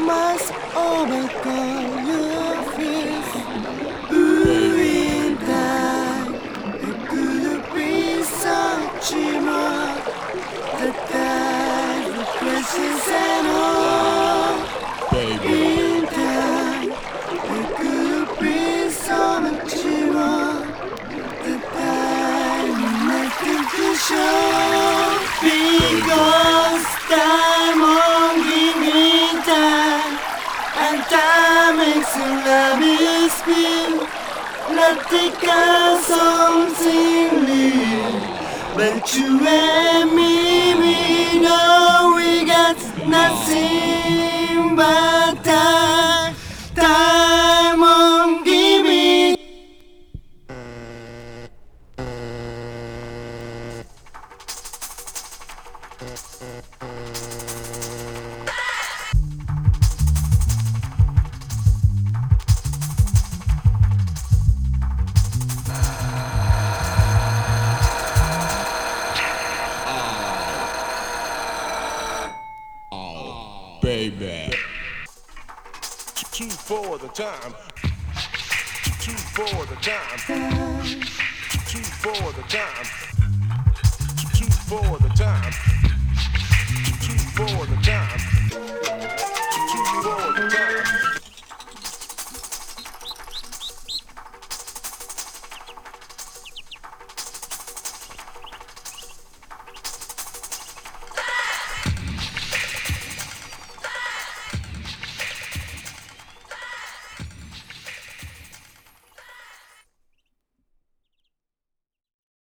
must overcome your fears. Ooh, in time, it could be such more. The tide, the questions and all. In time, it could be so much more. The time, nothing to show. Because time won't give me time, and time makes you love you feel. Nothing can something new, but you and me, we know we got nothing but time. Time won't give me. Baby. Two for the time. Two for the time. Two for the time. Two for the time. Two for the time. Two for the time.